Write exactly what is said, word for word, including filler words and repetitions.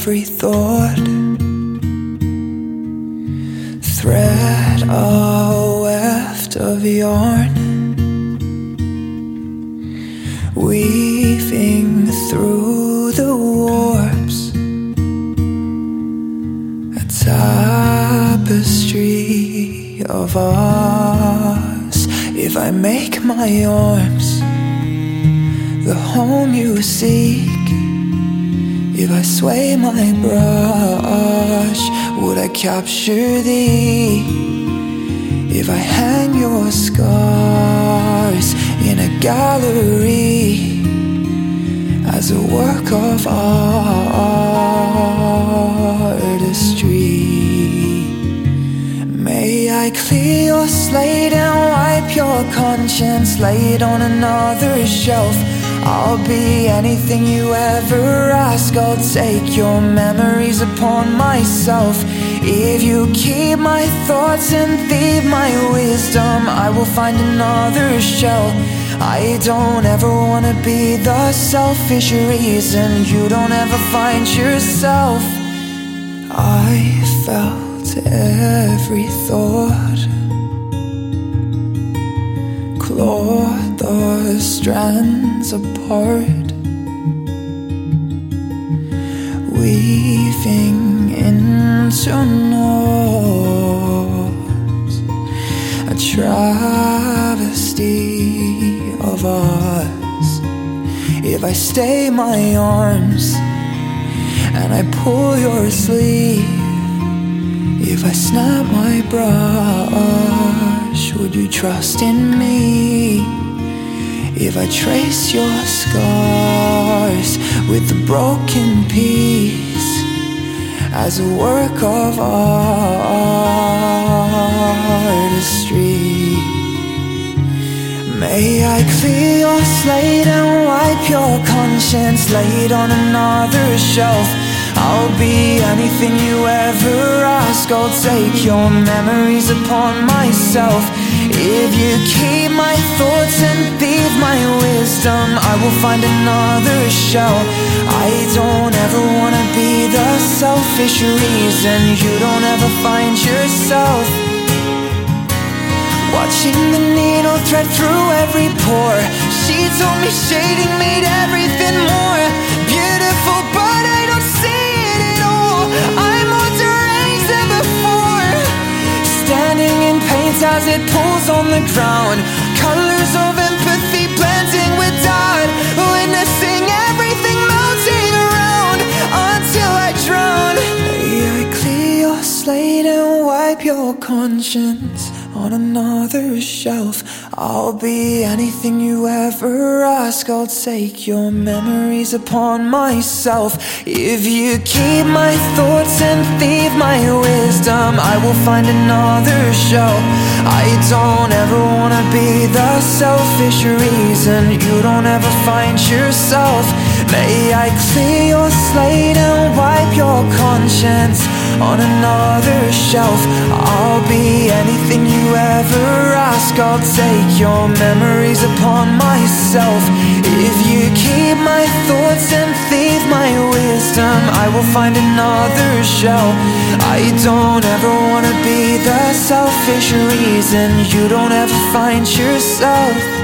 every thought, thread a weft of yarn, weaving through the warps, a tapestry of us. If I make my arms the home you seek, if I sway my brush, would I capture thee? If I hang your scars in a gallery as a work of artistry, may I clear your slate and wipe your conscience, lay it on another shelf. I'll be anything you ever ask, I'll take your memories upon myself. If you keep my thoughts and thieve my wisdom, I will find another shell. I don't ever wanna be the selfish reason you don't ever find yourself. I felt every thought, clawed the strands apart, weaving into knots, a travesty of us. If I stay my arms and I pull your sleeve, if I snap my brush, would you trust in me? If I trace your scars with the broken piece as a work of artistry, may I clear your slate and wipe your conscience, lay it on another shelf. I'll be anything you ever ask, I'll take your memories upon myself. If you keep my thoughts and thieve my wisdom, I will find another shell. I don't ever wanna be the selfish reason you don't ever find yourself. Watching the needle thread through every pore, she told me shading made everything more beautiful, but I don't see it at all. I'm more deranged than before, standing in paint as it pulls on the ground, colors of empathy blending with doubt, witnessing everything melting around until I drown. May I clear your slate and wipe your conscience on another shelf. I'll be anything you ever ask, I'll take your memories upon myself. If you keep my thoughts and thieve my wisdom, I will find another shell. I don't ever wanna be the selfish reason you don't ever find yourself. May I clear your slate and wipe your conscience on another shelf. I'll be anything you ever ask, I'll take your memories upon myself. If you keep my thoughts and thieve my wisdom, I will find another shell. I don't ever wanna be the selfish reason you don't ever find yourself.